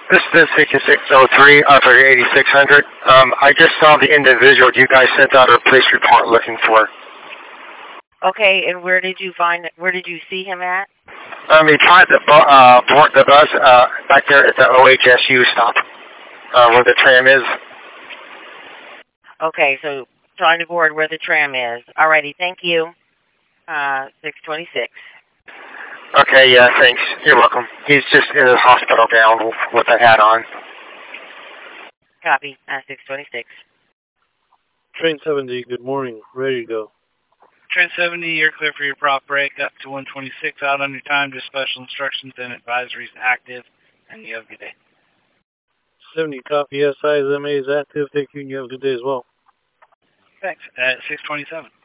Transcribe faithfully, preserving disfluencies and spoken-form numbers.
This is sixty-six oh three, operator eighty-six hundred. Um, I just saw the individual you guys sent out a police report looking for. Okay, and where did you find, where did you see him at? Um, he tried to bu uh, board the bus uh, back there at the O H S U stop, uh, where the tram is. Okay, so trying to board where the tram is. Alrighty, thank you. Uh, six twenty-six. Okay, yeah, thanks. You're welcome. He's just in the hospital gown with a hat on. Copy, uh, six twenty-six. Train seventy, good morning. Ready to go. Train seventy, you're clear for your prop break up to one twenty-six, out on your time, just special instructions and advisories active, and you have a good day. seventy, copy, S I S M A is active. Thank you, and you have a good day as well. Thanks. At six twenty-seven.